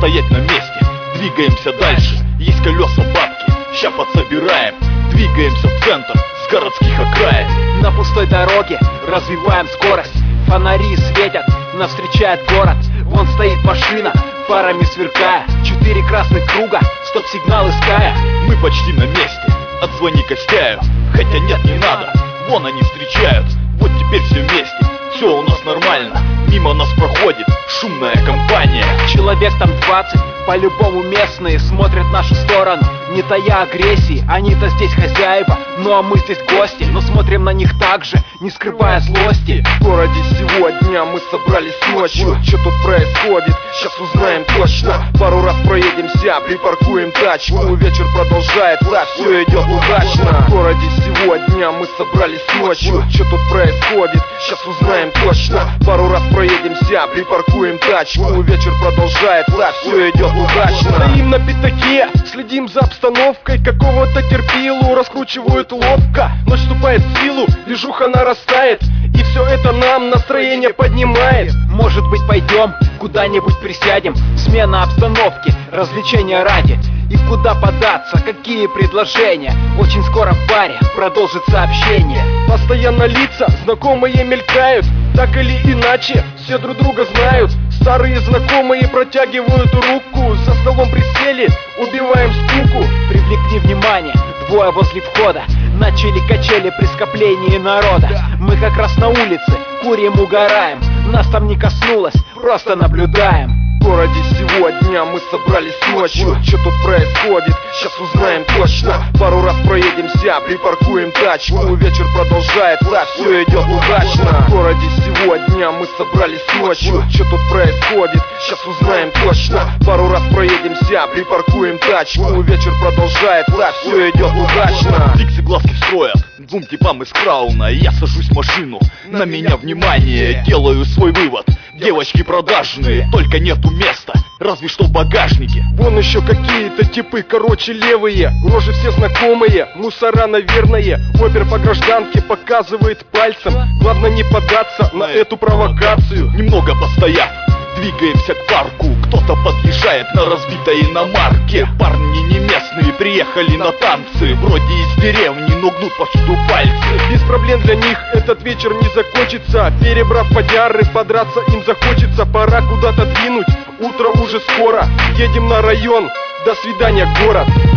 стоять на месте. Двигаемся дальше, есть колеса бабки, ща подсобираем. Двигаемся в центр с городских окраин. На пустой дороге развиваем скорость. Фонари светят, нас встречает город. Вон стоит машина, фарами сверкая. 4 красных круга, стоп-сигнал иская. Мы почти на месте, отзвони Костяю. Хотя нет, не надо, вон они встречают. Вот теперь все вместе, все у нас нормально. Мимо нас проходит шумная компания. Человек там 20, по-любому местные смотрят в нашу сторону, не тая агрессии. Они-то здесь хозяева, ну а мы здесь гости. Но смотрим на них так же, не скрывая злости. В городе сегодня мы собрались ночью. Что тут происходит, сейчас узнаем точно. Пару раз проедемся, припаркуем тачку. Вечер продолжается, все идет удачно. В городе сегодня мы собрались ночью. Что тут происходит, сейчас узнаем точно. Пару раз проедемся, припаркуем тачку. Вечер продолжается, все идет удачно. Стоим на пятаке, следим за обстановкой. Какого-то терпилу раскручивают ловко. Ночь вступает в силу, движуха нарастает. И все это нам настроение поднимает. Может быть, пойдем куда-нибудь присядем. Смена обстановки, развлечения ради. И куда податься, какие предложения? Очень скоро в баре продолжится общение. Постоянно лица знакомые мелькают. Так или иначе, все друг друга знают. Старые знакомые протягивают руку. За столом присели, убиваем скуку. Привлекли внимание, двое возле входа. Начали качели при скоплении народа. Мы как раз на улице, курим, угораем. Нас там не коснулось, просто наблюдаем. В городе сегодня мы собрались ночью. Что тут происходит, сейчас узнаем точно. Пару раз проедемся, припаркуем тачку. Вечер продолжается, все идет удачно. В городе сегодня мы собрались ночью. Что тут происходит, сейчас узнаем точно. Пару раз проедемся, припаркуем тачку. Вечер продолжается, все идет удачно. Дикси глазки строят двум типам из Крауна. Я сажусь в машину, на меня внимание. Делаю свой вывод, девочки продажные, только нету места, разве что в багажнике. Вон еще какие-то типы, короче, левые. Рожи все знакомые, мусора, наверное. Опер по гражданке показывает пальцем. Главное не поддаться на эту провокацию. Немного постояв, двигаемся к парку. Кто-то подъезжает на разбитой иномарке. Парни не местные, приехали на танцы. Вроде из деревни, но гнут повсюду пальцы. Без проблем для них этот вечер не закончится. Перебрав подяры, подраться им захочется. Пора куда-то двинуть, утро уже скоро. Едем на район, до свидания, город.